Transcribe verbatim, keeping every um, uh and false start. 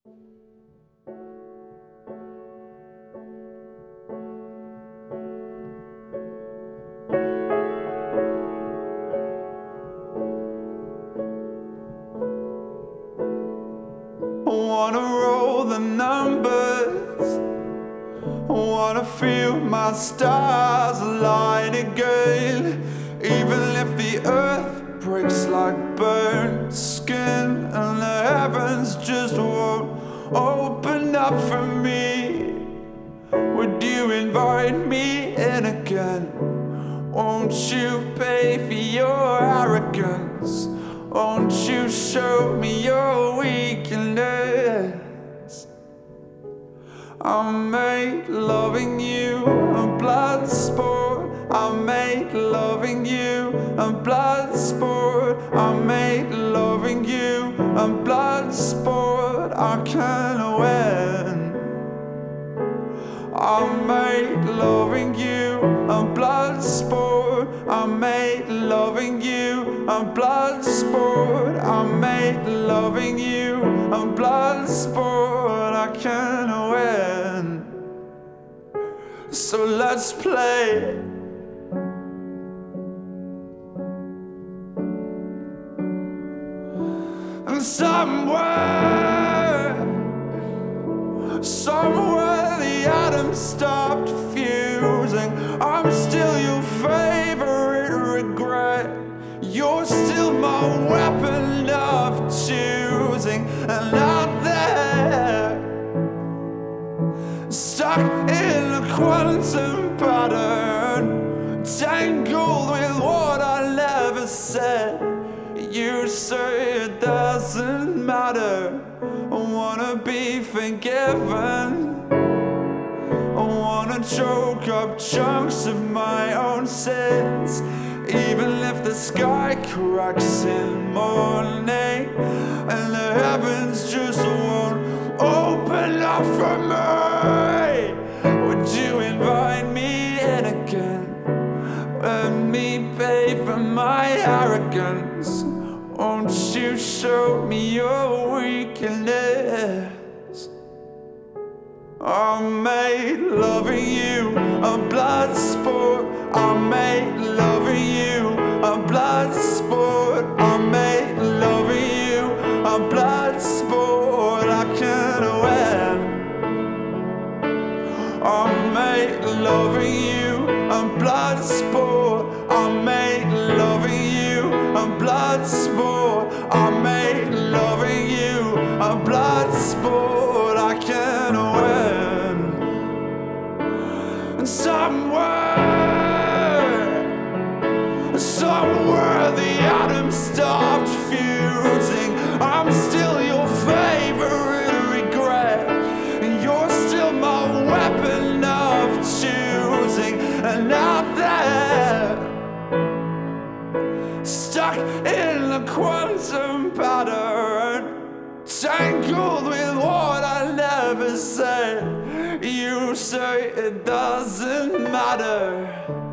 Wanna roll the numbers, wanna feel my stars align again. Even if the earth breaks like burnt skin and the heavens just won't open up for me, would you invite me in again? Won't you pay for your arrogance? Won't you show me your weakness? I made loving you a blood sport. I made loving you a blood sport. I made loving you a blood sport. I can't win. I made loving you a blood sport. I made loving you a blood sport. I made loving you a blood sport. I can't win. So let's play. And somewhere, somewhere the atoms stopped fusing. I'm still your favorite regret. You're still my weapon of choosing. And out there, stuck in a quantum pattern, tangled with what I never said. You say it doesn't matter. I wanna be forgiven. I wanna choke up chunks of my own sins. Even if the sky cracks in morning and the heavens just won't open up for me, would you invite me in again? Let me pay for my arrogance. Won't you show me your weakness? I made loving you a blood sport. I made loving you a blood sport. I made loving you a blood sport. I can't win. I made loving you a blood sport. I made loving you a blood sport. I made loving you a blood sport. I can't win. And somewhere, somewhere the atoms stopped fusing. I'm still your favorite regret. And you're still my weapon of choosing. And out there, stuck in a quantum pattern, tangled with what I never said. You say it doesn't matter.